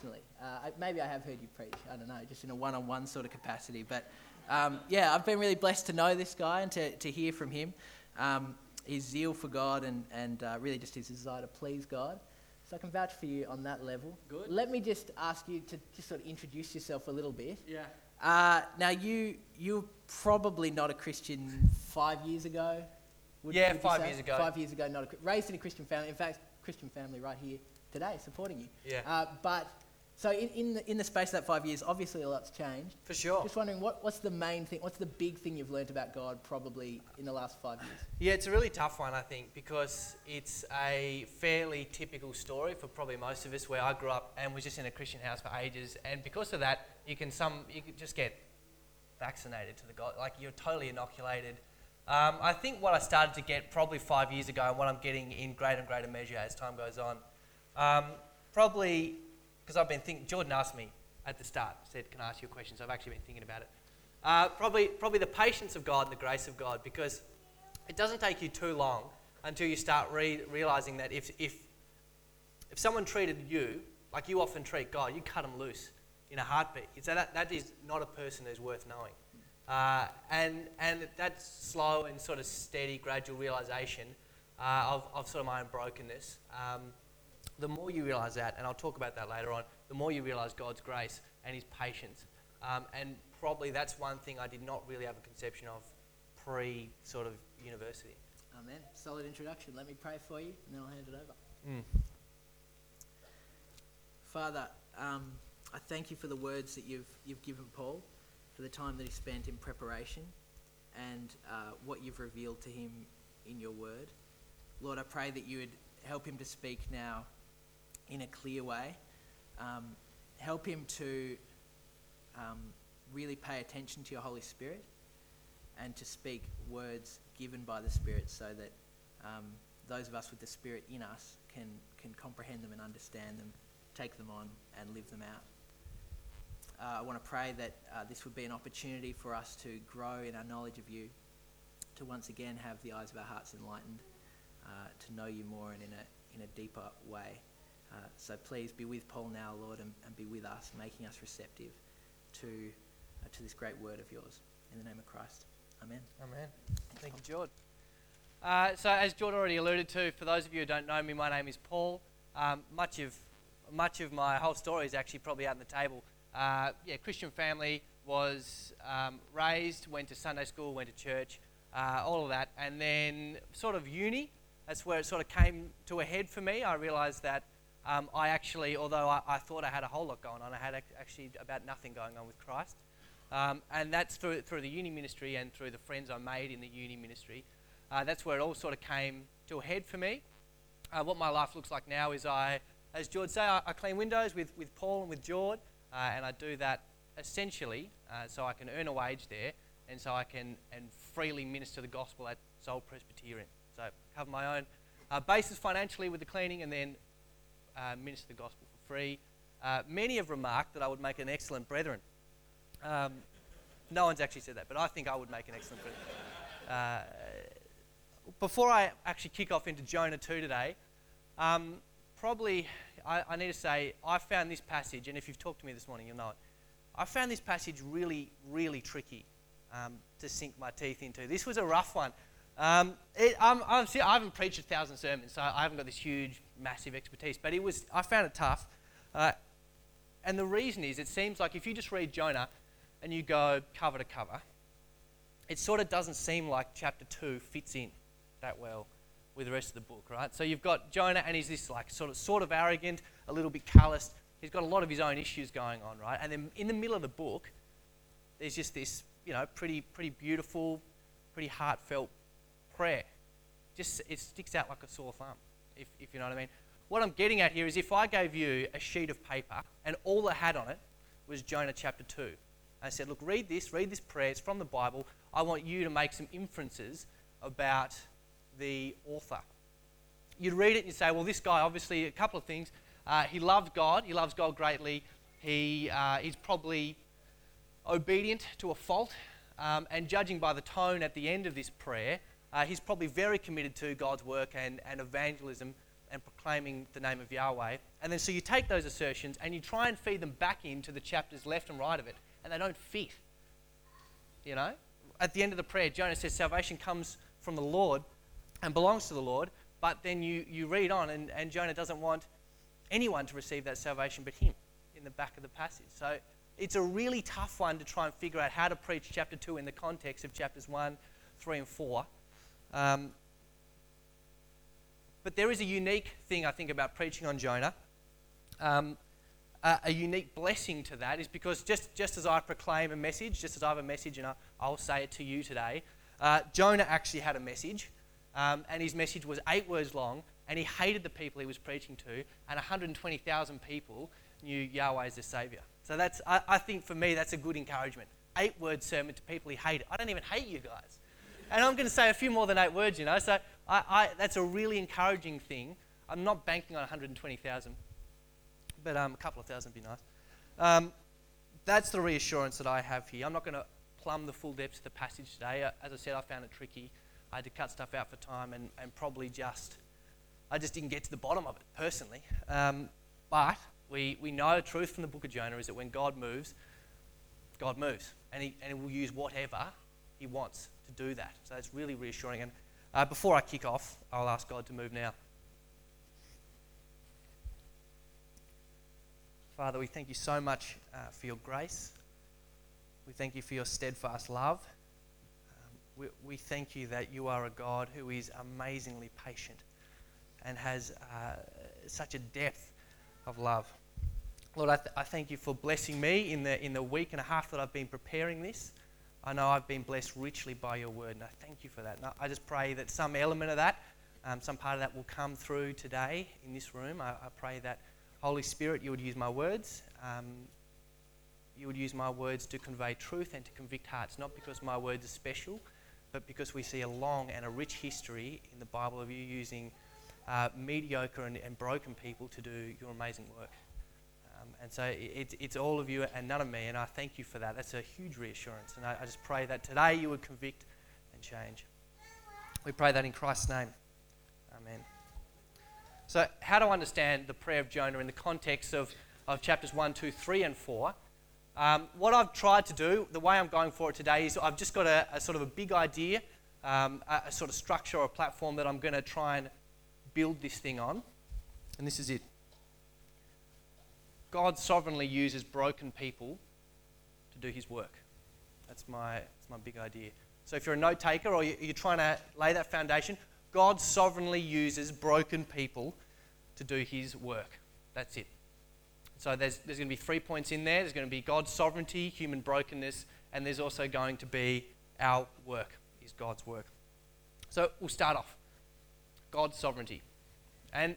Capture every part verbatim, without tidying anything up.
personally. Uh, I, maybe I have heard you preach, I don't know, just in a one-on-one sort of capacity. But um, yeah, I've been really blessed to know this guy and to, to hear from him. Um, his zeal for God and, and uh, really just his desire to please God. So I can vouch for you on that level. Good. Let me just ask you to just sort of introduce yourself a little bit. Yeah. Uh, now, you, you're probably not a Christian five years ago? Would, Yeah, would you five say? years ago. Five years ago, not a, raised in a Christian family. In fact, Christian family right here today supporting you. Yeah. Uh, but, so in, in, the, in the space of that five years, obviously a lot's changed. For sure. Just wondering, what, what's the main thing, what's the big thing you've learned about God probably in the last five years? Yeah, it's a really tough one, I think, because it's a fairly typical story for probably most of us, where I grew up and was just in a Christian house for ages, and because of that, you can some you can just get vaccinated to the God, like you're totally inoculated. Um, I think what I started to get probably five years ago, and what I'm getting in greater and greater measure as time goes on, um, probably because I've been thinking. Jordan asked me at the start, said, "Can I ask you a question?" So I've actually been thinking about it. Uh, probably, probably the patience of God and the grace of God, because it doesn't take you too long until you start re- realizing that if if if someone treated you like you often treat God, you cut them loose in a heartbeat. So that that is not a person who's worth knowing. Uh, and and that slow and sort of steady, gradual realization uh, of, of sort of my own brokenness, um, the more you realize that, and I'll talk about that later on, the more you realize God's grace and his patience. Um, and probably that's one thing I did not really have a conception of pre sort of university. Amen. Solid introduction. Let me pray for you, and then I'll hand it over. Mm. Father, um, I thank you for the words that you've you've given Paul, for the time that he spent in preparation, and uh, what you've revealed to him in your word. Lord, I pray that you would help him to speak now in a clear way. Um, help him to um, really pay attention to your Holy Spirit and to speak words given by the Spirit, so that um, those of us with the Spirit in us can, can comprehend them and understand them, take them on and live them out. Uh, I want to pray that uh, this would be an opportunity for us to grow in our knowledge of you, to once again have the eyes of our hearts enlightened, uh, to know you more and in a in a deeper way. Uh, so please be with Paul now, Lord, and, and be with us, making us receptive to uh, to this great word of yours. In the name of Christ. Amen. Amen. Thank you, Jordan. Uh, so as Jordan already alluded to, for those of you who don't know me, my name is Paul. Um, much of much of my whole story is actually probably out on the table. Uh, yeah, Christian family, was um, raised, went to Sunday school, went to church, uh, all of that. And then sort of uni, that's where it sort of came to a head for me. I realised that um, I actually, although I, I thought I had a whole lot going on, I had ac- actually about nothing going on with Christ. Um, and that's through, through the uni ministry and through the friends I made in the uni ministry. Uh, that's where it all sort of came to a head for me. Uh, what my life looks like now is I, as George said, I, I clean windows with, with Paul and with George. Uh, and I do that essentially uh, so I can earn a wage there, and so I can and freely minister the gospel at Soul Presbyterian. So cover my own uh, basis financially with the cleaning, and then uh, minister the gospel for free. Uh, many have remarked that I would make an excellent brethren. Um, no one's actually said that, but I think I would make an excellent brethren. Uh, before I actually kick off into Jonah two today, um, probably... I, I need to say, I found this passage, and if you've talked to me this morning, you'll know it. I found this passage really, really tricky um, to sink my teeth into. This was a rough one. Um, it, I'm, I'm, see, I haven't preached a thousand sermons, so I haven't got this huge, massive expertise, but it was. I found it tough. Uh, and the reason is, it seems like if you just read Jonah and you go cover to cover, it sort of doesn't seem like chapter two fits in that well with the rest of the book, right? So you've got Jonah, and he's this like sort of sort of arrogant, a little bit calloused. He's got a lot of his own issues going on, right? And then in the middle of the book, there's just this, you know, pretty pretty beautiful, pretty heartfelt prayer. Just it sticks out like a sore thumb, if if you know what I mean. What I'm getting at here is, if I gave you a sheet of paper and all it had on it was Jonah chapter two, and I said, look, read this, read this prayer. It's from the Bible. I want you to make some inferences about the author. You'd read it and you'd say, well, this guy, obviously, a couple of things. Uh, he loves God. He loves God greatly. He uh, is probably obedient to a fault. Um, and judging by the tone at the end of this prayer, uh, he's probably very committed to God's work and, and evangelism and proclaiming the name of Yahweh. And then so you take those assertions and you try and feed them back into the chapters left and right of it, and they don't fit. You know? At the end of the prayer, Jonah says salvation comes from the Lord and belongs to the Lord, but then you, you read on and, and Jonah doesn't want anyone to receive that salvation but him in the back of the passage. So it's a really tough one to try and figure out how to preach chapter two in the context of chapters one, three and four. Um, but there is a unique thing, I think, about preaching on Jonah. Um, a, a unique blessing to that is because just, just as I proclaim a message, just as I have a message and I, I'll say it to you today, uh, Jonah actually had a message, um, and his message was eight words long, and he hated the people he was preaching to, and one hundred twenty thousand people knew Yahweh as their Saviour. So that's, I, I think for me, that's a good encouragement. Eight-word sermon to people he hated. I don't even hate you guys. And I'm going to say a few more than eight words, you know. So I, I, that's a really encouraging thing. I'm not banking on one hundred twenty thousand, but um, a couple of thousand would be nice. Um, that's the reassurance that I have here. I'm not going to plumb the full depths of the passage today. Uh, as I said, I found it tricky. I had to cut stuff out for time and, and probably just, I just didn't get to the bottom of it personally. Um, but we, we know the truth from the book of Jonah is that when God moves, God moves. And he, and he will use whatever he wants to do that. So it's really reassuring. And uh, before I kick off, I'll ask God to move now. Father, we thank you so much uh, for your grace. We thank you for your steadfast love. Um, we, we thank you that you are a God who is amazingly patient and has uh, such a depth of love. Lord, I, th- I thank you for blessing me in the in the week and a half that I've been preparing this. I know I've been blessed richly by your word, and I thank you for that. And I just pray that some element of that, um, some part of that will come through today in this room. I, I pray that, Holy Spirit, you would use my words. Um, you would use my words to convey truth and to convict hearts, not because my words are special, but because we see a long and a rich history in the Bible of you using uh, mediocre and, and broken people to do your amazing work. Um, and so it, it's all of you and none of me, and I thank you for that. That's a huge reassurance, and I, I just pray that today you would convict and change. We pray that in Christ's name. Amen. So how to understand the prayer of Jonah in the context of, of chapters one, two, three, and four. Um, what I've tried to do, the way I'm going for it today, is I've just got a, a sort of a big idea, um, a, a sort of structure or a platform that I'm going to try and build this thing on. And this is it. God sovereignly uses broken people to do his work. That's my, that's my big idea. So if you're a note taker or you're trying to lay that foundation, God sovereignly uses broken people to do his work. That's it. So there's, there's going to be three points in there. There's going to be God's sovereignty, human brokenness, and there's also going to be our work, is God's work. So we'll start off. God's sovereignty. And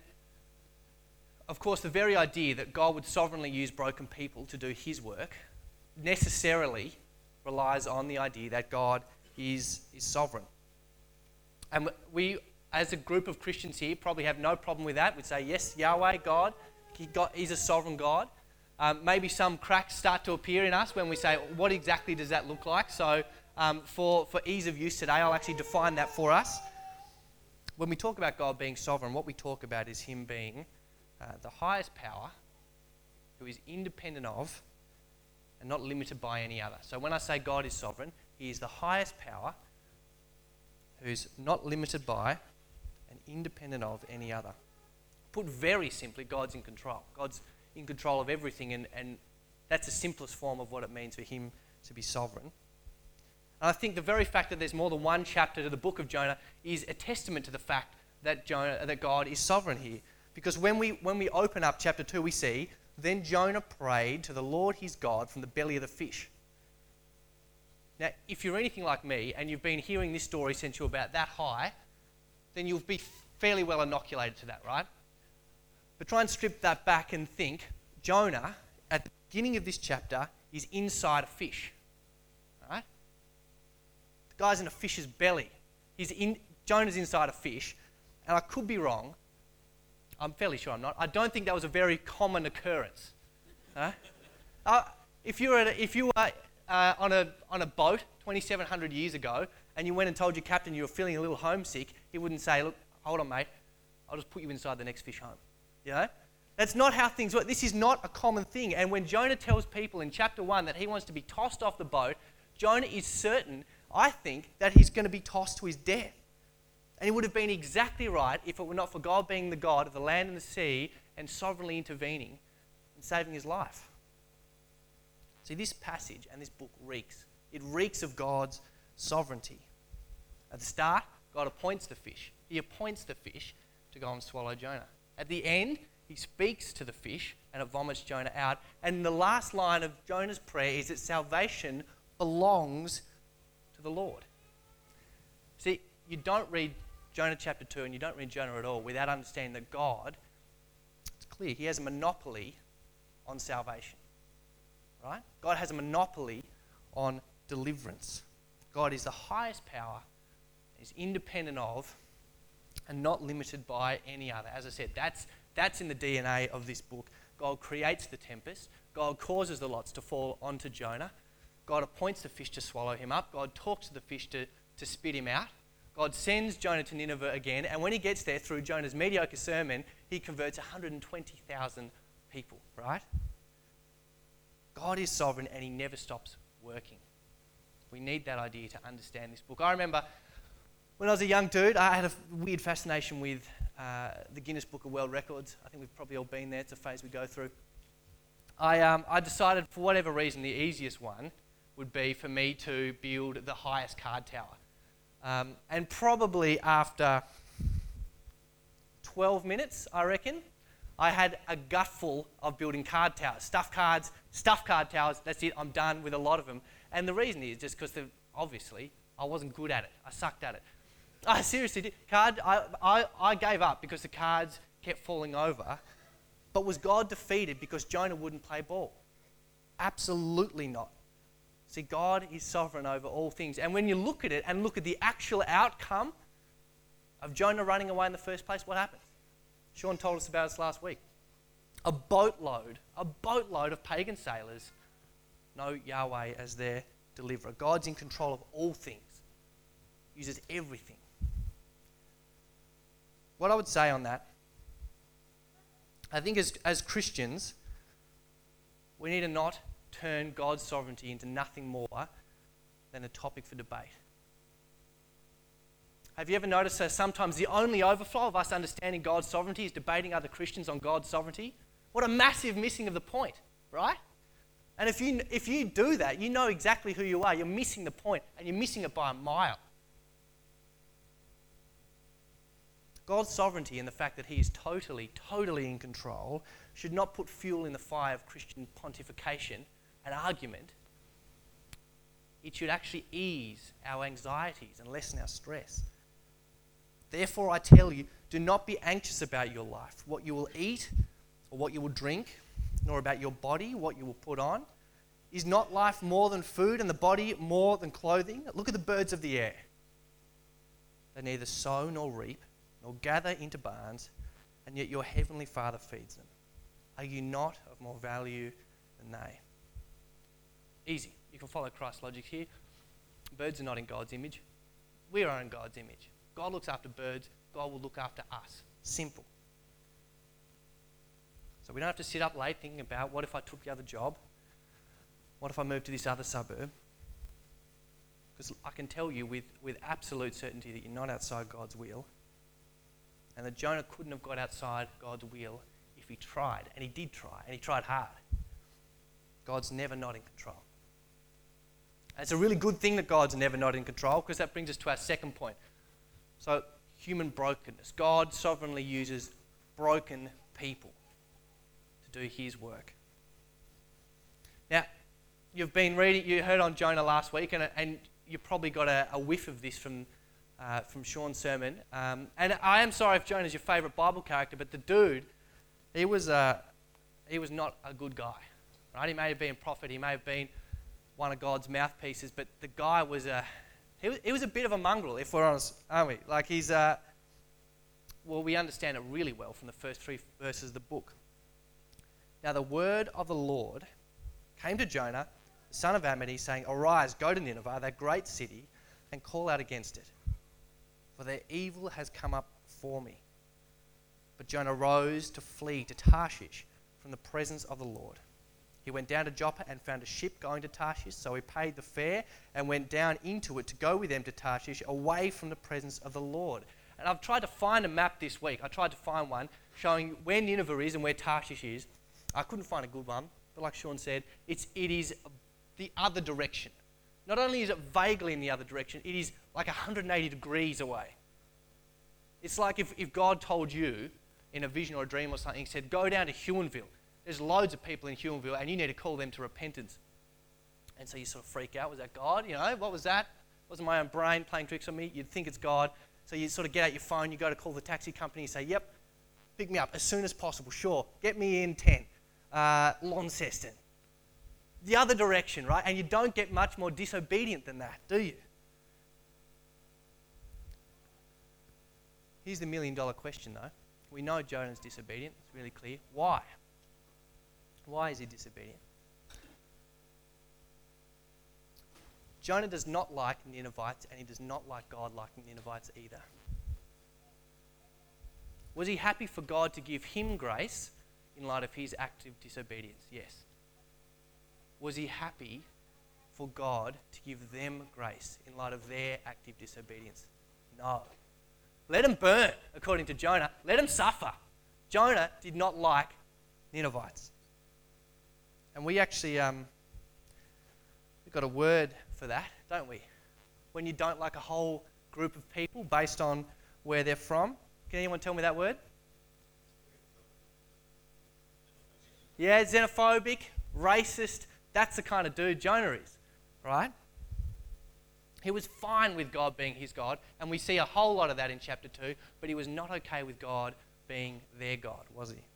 of course, the very idea that God would sovereignly use broken people to do his work necessarily relies on the idea that God is, is sovereign. And we, as a group of Christians here, probably have no problem with that. We'd say, yes, Yahweh, God, he got, he's a sovereign God. Um, maybe some cracks start to appear in us when we say, what exactly does that look like? So um, for, for ease of use today, I'll actually define that for us. When we talk about God being sovereign, what we talk about is him being uh, the highest power who is independent of and not limited by any other. So when I say God is sovereign, he is the highest power who's not limited by and independent of any other. Put very simply, God's in control. God's in control of everything, and, and that's the simplest form of what it means for him to be sovereign. And I think the very fact that there's more than one chapter to the book of Jonah is a testament to the fact that Jonah, that God is sovereign here. Because when we when we open up chapter two, we see, then Jonah prayed to the Lord his God from the belly of the fish. Now, if you're anything like me, and you've been hearing this story since you're about that high, then you'll be fairly well inoculated to that, right? But try and strip that back and think, Jonah, at the beginning of this chapter, is inside a fish. Right? The guy's in a fish's belly. He's in, Jonah's inside a fish, and I could be wrong. I'm fairly sure I'm not. I don't think that was a very common occurrence. Huh? Uh, if you were, at a, if you were uh, on a on a boat twenty-seven hundred years ago, and you went and told your captain you were feeling a little homesick, he wouldn't say, "Look, hold on, mate. I'll just put you inside the next fish home. You know? That's not how things work. This is not a common thing. And when Jonah tells people in chapter one that he wants to be tossed off the boat, Jonah is certain, I think, that he's going to be tossed to his death. And he would have been exactly right if it were not for God being the God of the land and the sea and sovereignly intervening and saving his life. See, this passage and this book reeks. It reeks of God's sovereignty. At the start, God appoints the fish. He appoints the fish to go and swallow Jonah. At the end, he speaks to the fish and it vomits Jonah out. And the last line of Jonah's prayer is that salvation belongs to the Lord. See, you don't read Jonah chapter two and you don't read Jonah at all without understanding that God, it's clear, he has a monopoly on salvation. Right? God has a monopoly on deliverance. God is the highest power, is independent of, and not limited by any other. As I said, that's that's in the D N A of this book. God creates the tempest. God causes the lots to fall onto Jonah. God appoints the fish to swallow him up. God talks to the fish to, to spit him out. God sends Jonah to Nineveh again, and when he gets there through Jonah's mediocre sermon, he converts one hundred twenty thousand people, right? God is sovereign and he never stops working. We need that idea to understand this book. I remember when I was a young dude, I had a weird fascination with uh, the Guinness Book of World Records. I think we've probably all been there. It's a phase we go through. I, um, I decided, for whatever reason, the easiest one would be for me to build the highest card tower. Um, and probably after twelve minutes, I reckon, I had a gutful of building card towers, stuffed cards, stuffed card towers. That's it. I'm done with a lot of them. And the reason is just because, obviously, I wasn't good at it. I sucked at it. I seriously did. Card, I, I, I gave up because the cards kept falling over. But was God defeated because Jonah wouldn't play ball? Absolutely not. See, God is sovereign over all things. And when you look at it and look at the actual outcome of Jonah running away in the first place, what happens? Sean told us about this last week. A boatload, a boatload of pagan sailors know Yahweh as their deliverer. God's in control of all things, uses everything. What I would say on that, I think as, as Christians, we need to not turn God's sovereignty into nothing more than a topic for debate. Have you ever noticed that sometimes the only overflow of us understanding God's sovereignty is debating other Christians on God's sovereignty? What a massive missing of the point, right? And if you if you do that, you know exactly who you are. You're missing the point, and you're missing it by a mile. God's sovereignty and the fact that he is totally, totally in control should not put fuel in the fire of Christian pontification and argument. It should actually ease our anxieties and lessen our stress. Therefore, I tell you, do not be anxious about your life, what you will eat or what you will drink, nor about your body, what you will put on. Is not life more than food and the body more than clothing? Look at the birds of the air. They neither sow nor reap, nor gather into barns, and yet your heavenly Father feeds them. Are you not of more value than they? Easy. You can follow Christ's logic here. Birds are not in God's image. We are in God's image. God looks after birds. God will look after us. Simple. So we don't have to sit up late thinking about, what if I took the other job? What if I moved to this other suburb? Because I can tell you with, with absolute certainty that you're not outside God's will, and that Jonah couldn't have got outside God's will if he tried. And he did try, and he tried hard. God's never not in control. And it's a really good thing that God's never not in control, because that brings us to our second point. So, human brokenness. God sovereignly uses broken people to do his work. Now, you've been reading, you heard on Jonah last week, and, and you probably got a, a whiff of this from uh, from Sean's sermon. Um, and I am sorry if Jonah's your favourite Bible character, but the dude, he was uh, he was not a good guy, right? He may have been a prophet, he may have been one of God's mouthpieces, but the guy was a he was, he was a bit of a mongrel, if we're honest, aren't we? Like he's uh, well, we understand it really well from the first three verses of the book. Now the word of the Lord came to Jonah, the son of Amittai, saying, "Arise, go to Nineveh, that great city, and call out against it, for their evil has come up for me." But Jonah rose to flee to Tarshish from the presence of the Lord. He went down to Joppa and found a ship going to Tarshish, so he paid the fare and went down into it to go with them to Tarshish, away from the presence of the Lord. And I've tried to find a map this week. I tried to find one showing where Nineveh is and where Tarshish is. I couldn't find a good one, but like Sean said, it's, it is the other direction. Not only is it vaguely in the other direction, it is like one hundred eighty degrees away. It's like if, if God told you in a vision or a dream or something, he said, go down to Huonville. There's loads of people in Huonville and you need to call them to repentance. And so you sort of freak out. Was that God? You know, what was that? Wasn't my own brain playing tricks on me? You'd think it's God. So you sort of get out your phone, you go to call the taxi company, you say, yep, pick me up as soon as possible. Sure, get me in ten. Uh, Launceston. The other direction, right? And you don't get much more disobedient than that, do you? Here's the million dollar question though. We know Jonah's disobedient. It's really clear. Why? Why is he disobedient? Jonah does not like Ninevites, and he does not like God liking Ninevites either. Was he happy for God to give him grace in light of his active disobedience? Yes. Was he happy for God to give them grace in light of their active disobedience? No. Let them burn, according to Jonah. Let them suffer. Jonah did not like Ninevites. And we actually, um, we've got a word for that, don't we? When you don't like a whole group of people based on where they're from. Can anyone tell me that word? Yeah, xenophobic, racist. That's the kind of dude Jonah is, right? He was fine with God being his God, and we see a whole lot of that in chapter two, but he was not okay with God being their God, was he?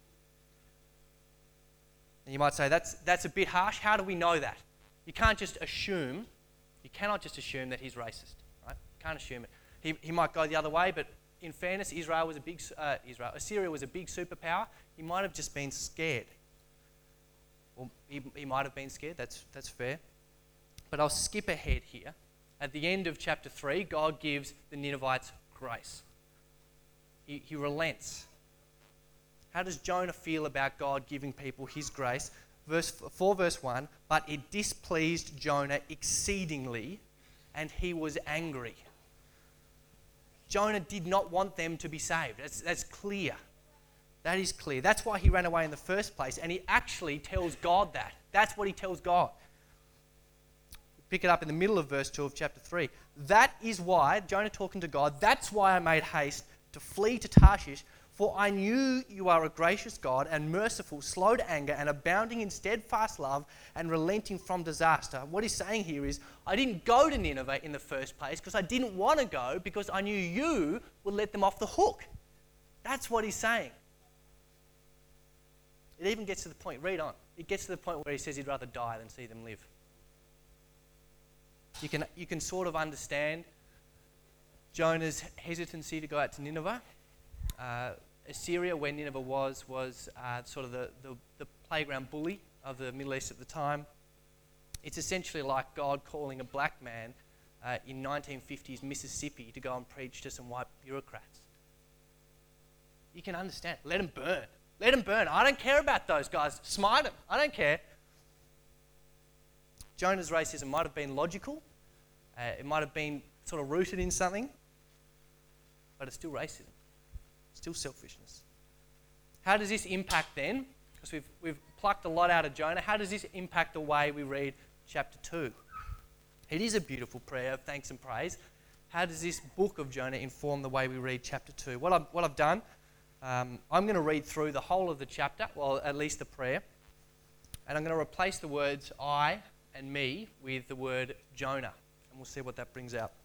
And you might say, that's, that's a bit harsh. How do we know that? You can't just assume, you cannot just assume that he's racist, right? You can't assume it. He, he might go the other way, but in fairness, Israel was a big, uh, Israel, Assyria was a big superpower. He might have just been scared. Well, he, he might have been scared, that's, that's fair. But I'll skip ahead here. At the end of chapter three, God gives the Ninevites grace. He, he relents. How does Jonah feel about God giving people his grace? Verse four, verse one, but it displeased Jonah exceedingly, and he was angry. Jonah did not want them to be saved. That's, that's clear. That is clear. That's why he ran away in the first place, and he actually tells God that. That's what he tells God. Pick it up in the middle of verse two of chapter three. That is why, Jonah talking to God, that's why I made haste to flee to Tarshish, for I knew you are a gracious God and merciful, slow to anger and abounding in steadfast love and relenting from disaster. What he's saying here is, I didn't go to Nineveh in the first place because I didn't want to go because I knew you would let them off the hook. That's what he's saying. It even gets to the point, read on, it gets to the point where he says he'd rather die than see them live. You can, you can sort of understand Jonah's hesitancy to go out to Nineveh. Uh, Assyria, where Nineveh was, was uh, sort of the, the, the playground bully of the Middle East at the time. It's essentially like God calling a black man uh, in nineteen fifties Mississippi to go and preach to some white bureaucrats. You can understand. Let them burn. Let them burn. I don't care about those guys. Smite them. I don't care. Jonah's racism might have been logical. Uh, it might have been sort of rooted in something. But it's still racism. Still selfishness. How does this impact then? Because we've, we've plucked a lot out of Jonah. How does this impact the way we read chapter two? It is a beautiful prayer of thanks and praise. How does this book of Jonah inform the way we read chapter two? What I've, what I've done, um, I'm going to read through the whole of the chapter, well, at least the prayer, and I'm going to replace the words I and me with the word Jonah, and we'll see what that brings out.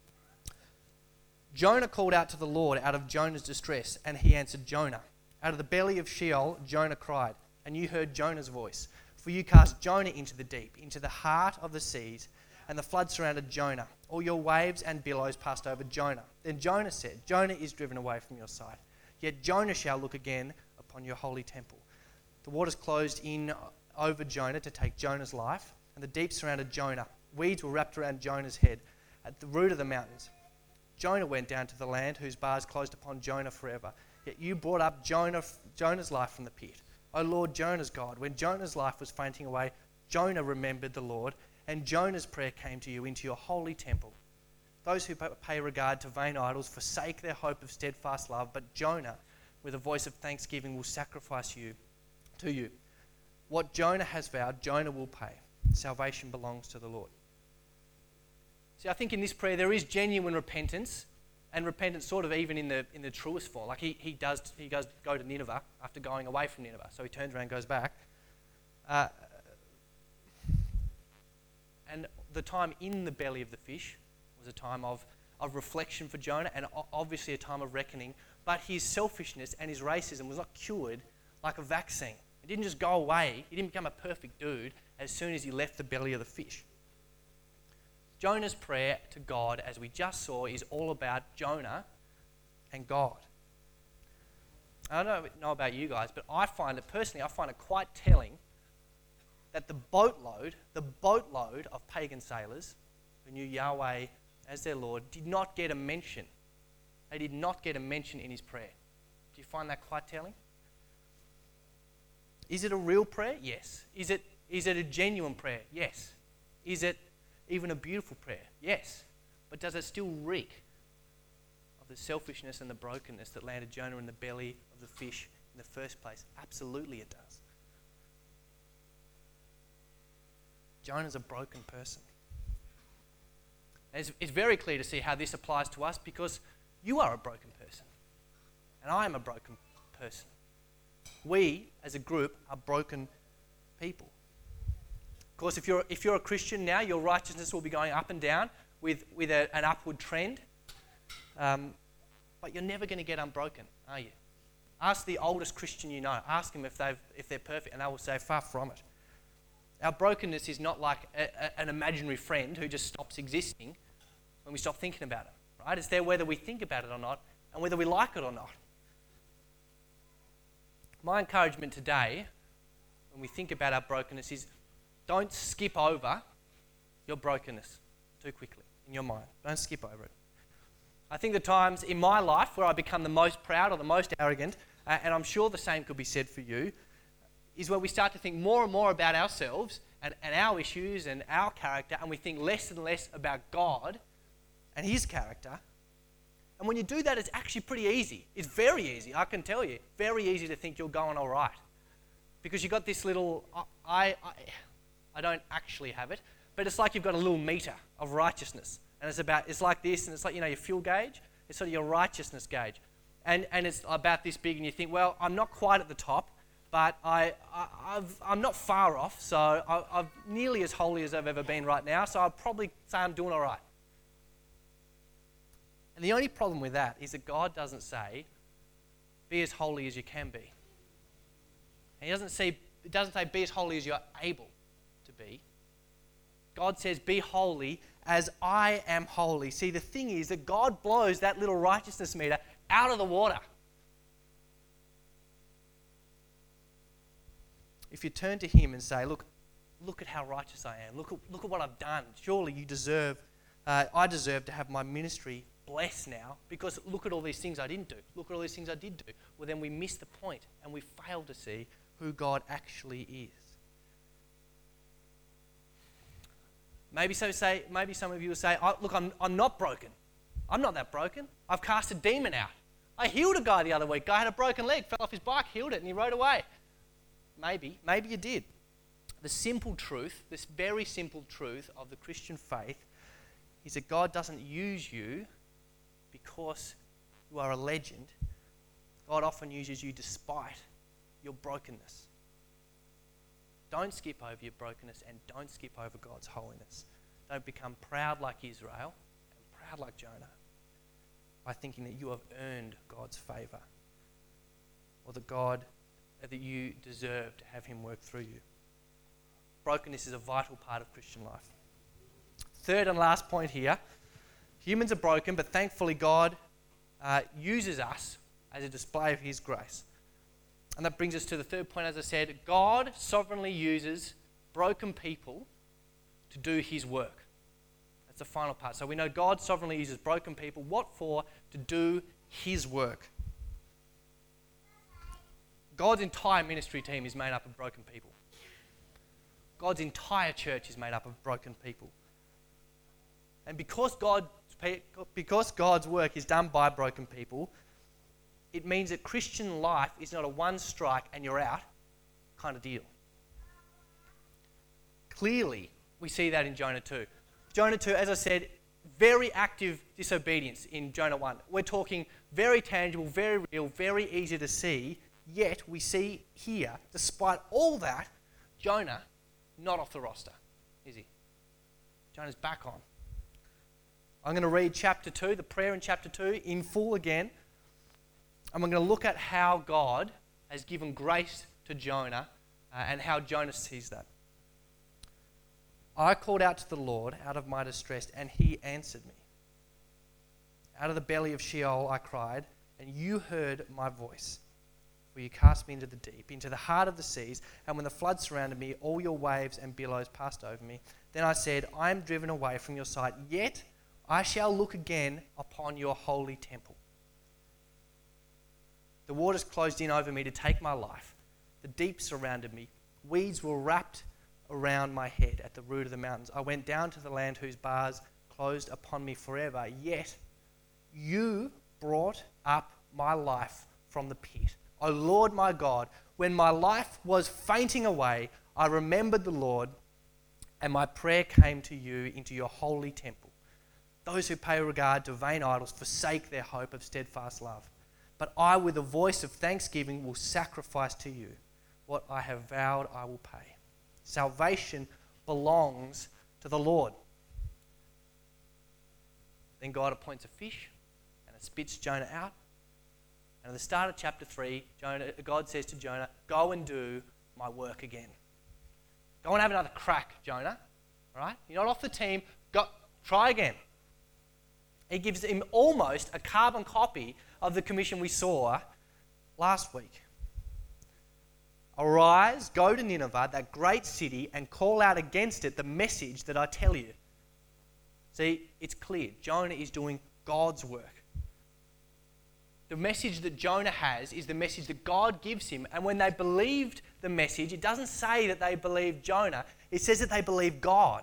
Jonah called out to the Lord out of Jonah's distress, and he answered Jonah. Out of the belly of Sheol, Jonah cried, and you heard Jonah's voice. For you cast Jonah into the deep, into the heart of the seas, and the flood surrounded Jonah. All your waves and billows passed over Jonah. Then Jonah said, Jonah is driven away from your sight. Yet Jonah shall look again upon your holy temple. The waters closed in over Jonah to take Jonah's life, and the deep surrounded Jonah. Weeds were wrapped around Jonah's head at the root of the mountains. Jonah went down to the land whose bars closed upon Jonah forever. Yet you brought up Jonah, Jonah's life from the pit. O Lord, Jonah's God. When Jonah's life was fainting away, Jonah remembered the Lord, and Jonah's prayer came to you into your holy temple. Those who pay regard to vain idols forsake their hope of steadfast love, but Jonah, with a voice of thanksgiving, will sacrifice you to you. What Jonah has vowed, Jonah will pay. Salvation belongs to the Lord. See, I think in this prayer there is genuine repentance, and repentance sort of even in the in the truest form. Like he, he does he goes go to Nineveh after going away from Nineveh, so he turns around and goes back. Uh, and the time in the belly of the fish was a time of, of reflection for Jonah, and obviously a time of reckoning. But his selfishness and his racism was not cured like a vaccine. It didn't just go away. He didn't become a perfect dude as soon as he left the belly of the fish. Jonah's prayer to God, as we just saw, is all about Jonah and God. I don't know about you guys, but I find it, personally, I find it quite telling that the boatload, the boatload of pagan sailors who knew Yahweh as their Lord did not get a mention. They did not get a mention in his prayer. Do you find that quite telling? Is it a real prayer? Yes. Is it, is it a genuine prayer? Yes. Is it even a beautiful prayer? Yes. But does it still reek of the selfishness and the brokenness that landed Jonah in the belly of the fish in the first place? Absolutely it does. Jonah's a broken person. It's, it's very clear to see how this applies to us, because you are a broken person and I am a broken person. We, as a group, are broken people. Of course, if you're if you're a Christian now, your righteousness will be going up and down with, with a, an upward trend. Um, but you're never going to get unbroken, are you? Ask the oldest Christian you know. Ask them if they've if they're perfect, and they will say, far from it. Our brokenness is not like a, a, an imaginary friend who just stops existing when we stop thinking about it. Right? It's there whether we think about it or not, and whether we like it or not. My encouragement today, when we think about our brokenness, is don't skip over your brokenness too quickly in your mind. Don't skip over it. I think the times in my life where I become the most proud or the most arrogant, uh, and I'm sure the same could be said for you, is when we start to think more and more about ourselves and, and our issues and our character, and we think less and less about God and his character. And when you do that, it's actually pretty easy. It's very easy, I can tell you. Very easy to think you're going all right. Because you've got this little, I, I, I don't actually have it, but it's like you've got a little meter of righteousness. And it's about, it's like this, and it's like, you know, your fuel gauge. It's sort of your righteousness gauge. And and it's about this big, and you think, well, I'm not quite at the top, but I, I, I've, I'm not far off, so I, I'm nearly as holy as I've ever been right now, so I'll probably say I'm doing all right. And the only problem with that is that God doesn't say, be as holy as you can be. And he doesn't say, it doesn't say, be as holy as you're able to be. God says, be holy as I am holy. See, the thing is that God blows that little righteousness meter out of the water. If you turn to him and say, look, look at how righteous I am. Look at, look at what I've done. Surely you deserve, uh, I deserve to have my ministry blessed now, because look at all these things I didn't do. Look at all these things I did do. Well, then we miss the point and we fail to see who God actually is. Maybe so say. Maybe some of you will say, oh, look, I'm, I'm not broken. I'm not that broken. I've cast a demon out. I healed a guy the other week. Guy had a broken leg, fell off his bike, healed it, and he rode away. Maybe. Maybe you did. The simple truth, this very simple truth of the Christian faith, is that God doesn't use you because you are a legend. God often uses you despite your brokenness. Don't skip over your brokenness, and don't skip over God's holiness. Don't become proud like Israel and proud like Jonah by thinking that you have earned God's favour, or that God, that you deserve to have him work through you. Brokenness is a vital part of Christian life. Third and last point here, humans are broken, but thankfully God uh, uses us as a display of his grace. And that brings us to the third point, as I said, God sovereignly uses broken people to do his work. That's the final part. So we know God sovereignly uses broken people. What for? To do his work. God's entire ministry team is made up of broken people. God's entire church is made up of broken people. And because God, because God's work is done by broken people, it means that Christian life is not a one strike and you're out kind of deal. Clearly, we see that in Jonah two. Jonah two, as I said, very active disobedience in Jonah one. We're talking very tangible, very real, very easy to see, yet we see here, despite all that, Jonah not off the roster, is he? Jonah's back on. I'm going to read chapter two, the prayer in chapter two, in full again. And we're going to look at how God has given grace to Jonah uh, and how Jonah sees that. I called out to the Lord out of my distress, and he answered me. Out of the belly of Sheol I cried, and you heard my voice. For you cast me into the deep, into the heart of the seas, and when the flood surrounded me, all your waves and billows passed over me. Then I said, I am driven away from your sight, yet I shall look again upon your holy temple. The waters closed in over me to take my life. The deep surrounded me. Weeds were wrapped around my head at the root of the mountains. I went down to the land whose bars closed upon me forever. Yet you brought up my life from the pit. O Lord my God, when my life was fainting away, I remembered the Lord, and my prayer came to you into your holy temple. Those who pay regard to vain idols forsake their hope of steadfast love. But I, with a voice of thanksgiving, will sacrifice to you. What I have vowed, I will pay. Salvation belongs to the Lord. Then God appoints a fish, and it spits Jonah out. And at the start of chapter three, Jonah, God says to Jonah, go and do my work again. Go and have another crack, Jonah. All right? You're not off the team. Go, try again. He gives him almost a carbon copy of the commission we saw last week. Arise, go to Nineveh, that great city, and call out against it the message that I tell you. See, it's clear. Jonah is doing God's work. The message that Jonah has is the message that God gives him. And when they believed the message, it doesn't say that they believed Jonah. It says that they believed God.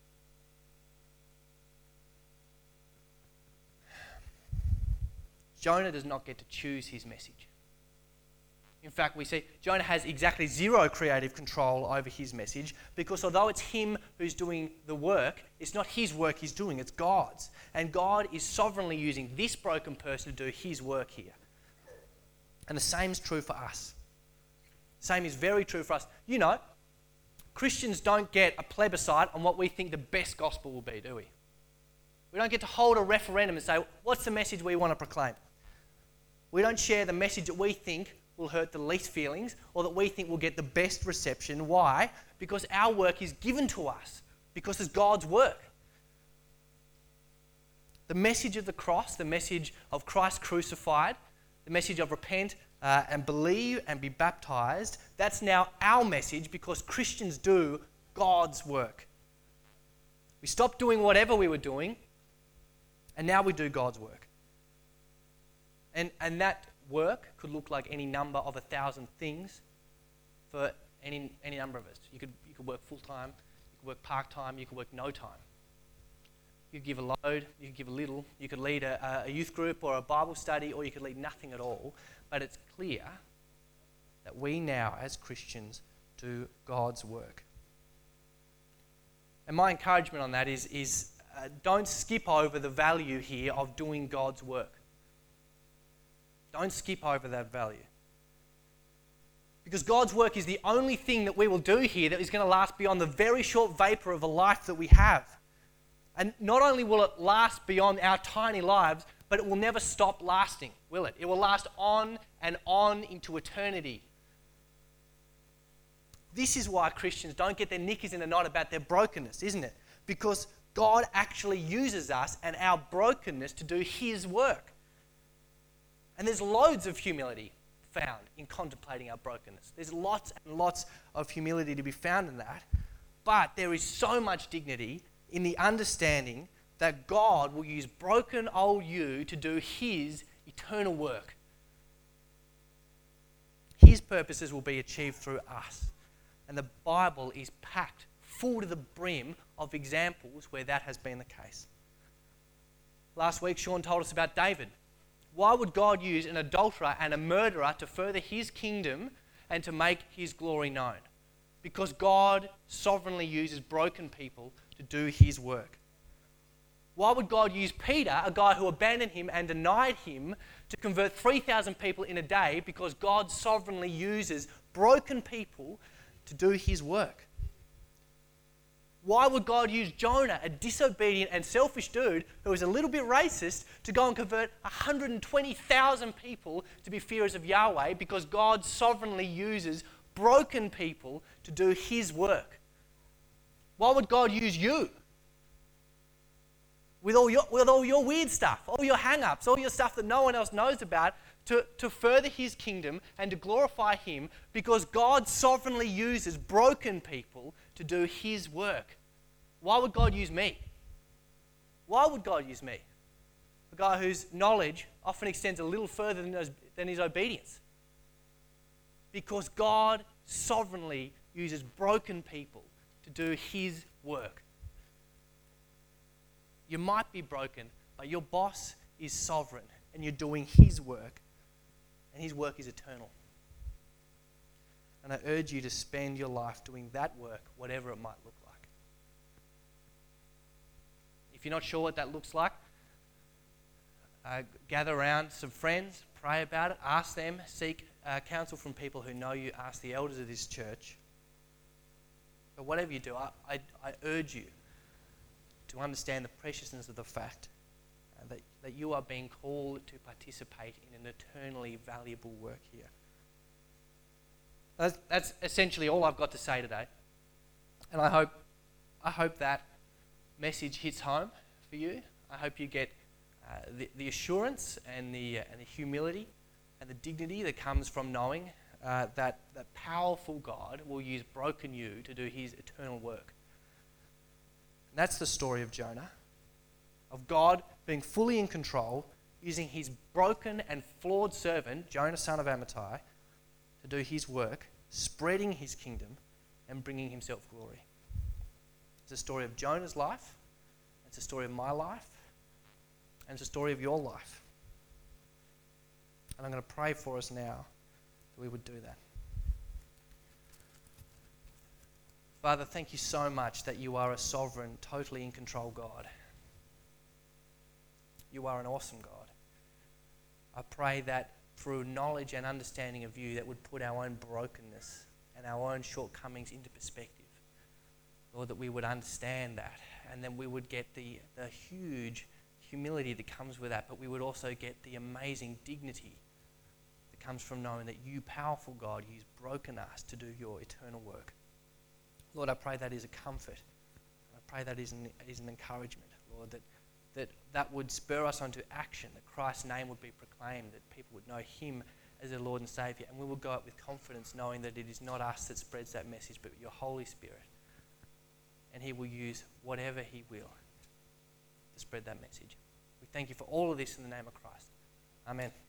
Jonah does not get to choose his message. In fact, we see Jonah has exactly zero creative control over his message, because although it's him who's doing the work, it's not his work he's doing, it's God's. And God is sovereignly using this broken person to do his work here. And the same is true for us. The same is very true for us. You know, Christians don't get a plebiscite on what we think the best gospel will be, do we? We don't get to hold a referendum and say, what's the message we want to proclaim? We don't share the message that we think will hurt the least feelings or that we think will get the best reception. Why? Because our work is given to us, because it's God's work. The message of the cross, the message of Christ crucified, the message of repent uh, and believe and be baptized, that's now our message, because Christians do God's work. We stopped doing whatever we were doing, and now we do God's work. And, and that work could look like any number of a thousand things for any any number of us. You could you could work full time, you could work part time, you could work no time. You could give a load, you could give a little, you could lead a, a youth group or a Bible study, or you could lead nothing at all. But it's clear that we now, as Christians, do God's work. And my encouragement on that is is uh, don't skip over the value here of doing God's work. Don't skip over that value. Because God's work is the only thing that we will do here that is going to last beyond the very short vapor of a life that we have. And not only will it last beyond our tiny lives, but it will never stop lasting, will it? It will last on and on into eternity. This is why Christians don't get their knickers in a knot about their brokenness, isn't it? Because God actually uses us and our brokenness to do His work. And there's loads of humility found in contemplating our brokenness. There's lots and lots of humility to be found in that. But there is so much dignity in the understanding that God will use broken old you to do His eternal work. his purposes will be achieved through us. And the Bible is packed full to the brim of examples where that has been the case. Last week, Sean told us about David. Why would God use an adulterer and a murderer to further his kingdom and to make his glory known? Because God sovereignly uses broken people to do his work. Why would God use Peter, a guy who abandoned him and denied him, to convert three thousand people in a day? Because God sovereignly uses broken people to do his work. Why would God use Jonah, a disobedient and selfish dude who was a little bit racist, to go and convert one hundred twenty thousand people to be fearers of Yahweh? Because God sovereignly uses broken people to do his work. Why would God use you with all your, with all your weird stuff, all your hang-ups, all your stuff that no one else knows about, to, to further his kingdom and to glorify him? Because God sovereignly uses broken people to do his work. Why would God use me? Why would God use me? A guy whose knowledge often extends a little further than his, than his obedience. Because God sovereignly uses broken people to do his work. You might be broken, but your boss is sovereign and you're doing his work, and his work is eternal. And I urge you to spend your life doing that work, whatever it might look like. If you're not sure what that looks like, uh, gather around some friends, pray about it, ask them, seek uh, counsel from people who know you, ask the elders of this church. But whatever you do, I, I, I urge you to understand the preciousness of the fact uh, that, that you are being called to participate in an eternally valuable work here. That's, that's essentially all I've got to say today. And I hope, I hope that message hits home for you. I hope you get uh, the, the assurance and the, uh, and the humility and the dignity that comes from knowing uh, that that powerful God will use broken you to do his eternal work. And that's the story of Jonah, of God being fully in control, using his broken and flawed servant, Jonah, son of Amittai, to do his work, spreading his kingdom and bringing himself glory. It's a story of Jonah's life, it's a story of my life, and it's a story of your life. And I'm going to pray for us now that we would do that. Father, thank you so much that you are a sovereign, totally in control God. You are an awesome God. I pray that through knowledge and understanding of you, that would put our own brokenness and our own shortcomings into perspective. Lord, that we would understand that, and then we would get the, the huge humility that comes with that, but we would also get the amazing dignity that comes from knowing that you, powerful God, use broken us to do your eternal work. Lord, I pray that is a comfort. I pray that is an, is an encouragement, Lord, that that that would spur us onto action, that Christ's name would be proclaimed, that people would know him as their Lord and Saviour, and we will go out with confidence knowing that it is not us that spreads that message, but your Holy Spirit. And he will use whatever he will to spread that message. We thank you for all of this in the name of Christ. Amen.